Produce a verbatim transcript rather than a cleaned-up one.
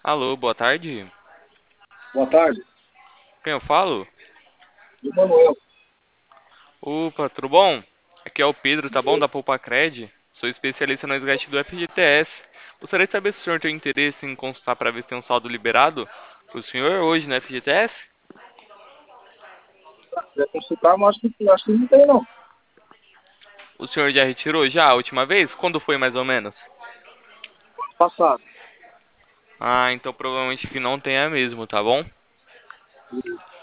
Alô, boa tarde. Boa tarde, Quem eu falo? Emanuel. Opa, tudo bom? Aqui é o Pedro, tá bom? Da Poupa-Cred. Sou especialista no resgate do F G T S. Gostaria de saber se o senhor tem interesse em consultar para ver se tem um saldo liberado pro senhor hoje no F G T S? Se quiser consultar, mas acho que, acho que não tem, não. O senhor já retirou já a última vez? Quando foi mais ou menos? Passado. Ah, então provavelmente que não tenha mesmo, tá bom?